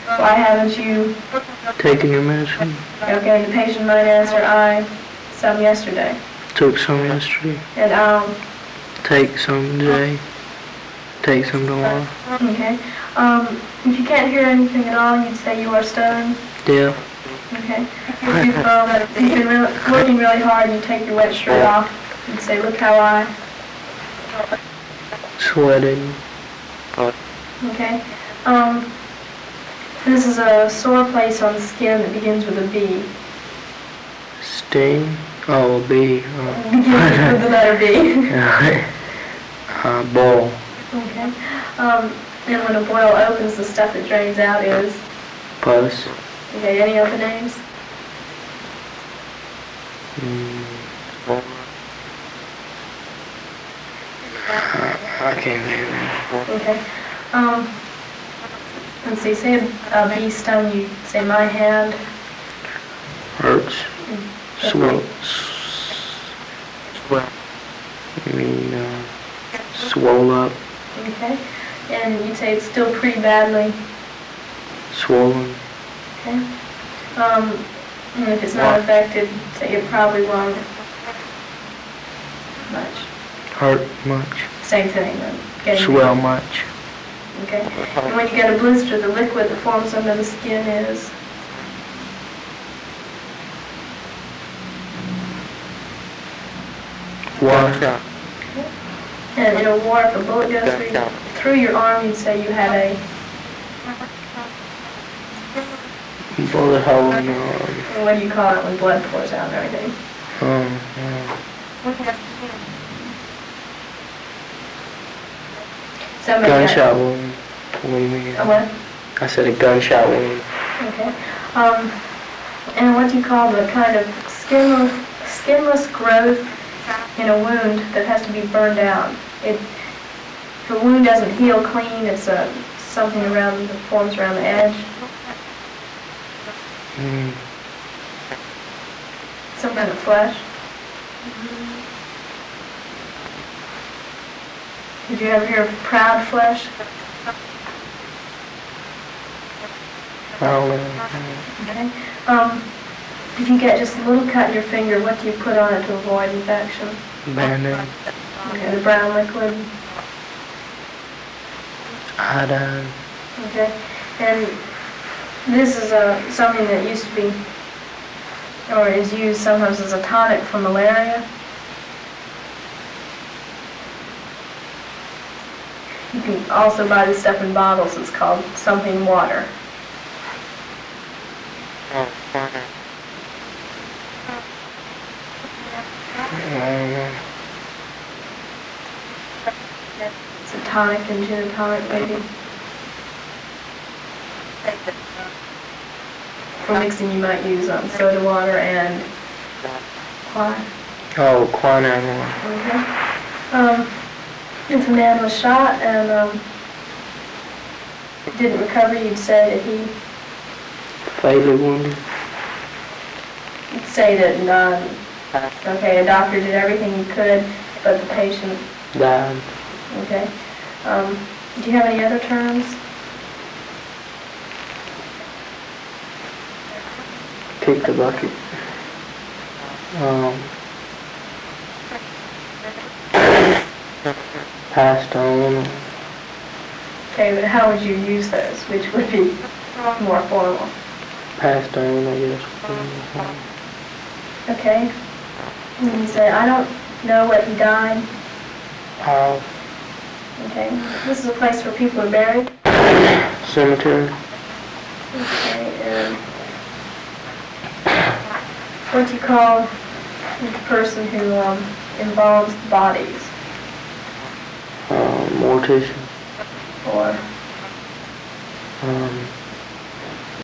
Why haven't you taken your medicine? Okay, the patient might answer, I some yesterday. Took some yesterday. And I'll take some today. Take some tomorrow. Okay. If you can't hear anything at all, you'd say you are stoned. Yeah. Okay. If you've been working really hard and you take your wet shirt off, you'd say, look how I sweating. Okay. This is a sore place on the skin that begins with a B. Sting? Oh, a B. Begins with the letter B. Boil. Okay. And when a boil opens, the stuff that drains out is? Pus. Okay, any other names? I can't think of it. Okay. Let's see, say a bee stung you, say my hand. Hurts. Swell. Swole up. Okay. And you'd say it's still pretty badly swollen. Okay. And if it's not affected, say it probably won't much. Hurt much. Same thing. Swell much. Okay. And when you get a blister, the liquid that forms under the skin is? Water. Okay. And in a war, if a bullet goes through your arm, you'd say you had a bullet hole in the arm. What do you call it when blood pours out and everything? Gunshot wound. What do you mean? A what? I said a gunshot wound. Okay. And what do you call the kind of skinless growth in a wound that has to be burned out? If the wound doesn't heal clean, it's something around that forms around the edge. Some kind of flesh. Did you ever hear of proud flesh? I don't know. Okay. If you get just a little cut in your finger, what do you put on it to avoid infection? Band-aid. Okay, the brown liquid. Iodine. Okay. And this is something that used to be, or is used sometimes as a tonic for malaria. You can also buy this stuff in bottles. It's called something water. It's a tonic and gin and tonic, maybe. For mixing, you might use soda water and quinine. Oh, quinine. Okay. If a man was shot and didn't recover, you'd say that he fatally wounded. You'd say that okay, a doctor did everything he could, but the patient died. Okay. Do you have any other terms? Kick the bucket. Passed on. Okay, but how would you use those? Which would be more formal? Passed on, I guess. Okay. And you say, I don't know what he died. How? Okay. This is a place where people are buried. Cemetery. Okay, and what do you call the person who embalms the bodies? Mortician. Or?